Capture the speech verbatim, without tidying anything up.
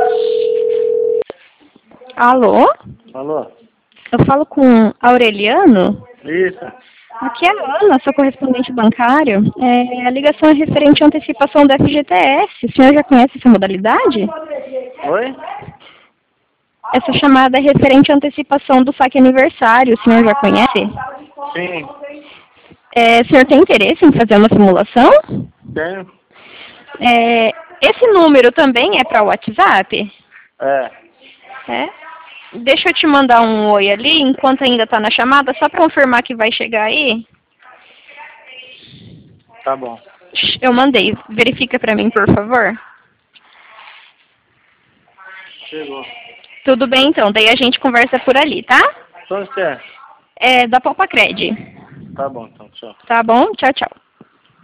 Alô? Alô? Eu falo com Aureliano? Isso. Aqui é a Ana, sou correspondente bancário. É, a ligação é referente à antecipação do F G T S. O senhor já conhece essa modalidade? Oi? Essa chamada é referente à antecipação do saque aniversário. O senhor já conhece? Sim. É, o senhor tem interesse em fazer uma simulação? Tenho. É, esse número também é para o WhatsApp? É. É? Deixa eu te mandar um oi ali, enquanto ainda está na chamada, só para confirmar que vai chegar aí. Tá bom. Eu mandei. Verifica para mim, por favor. Chegou. Tudo bem, então. Daí a gente conversa por ali, tá? Onde você é? É da Palpacred. Tá bom, então. Tchau. Tá bom? Tchau, tchau.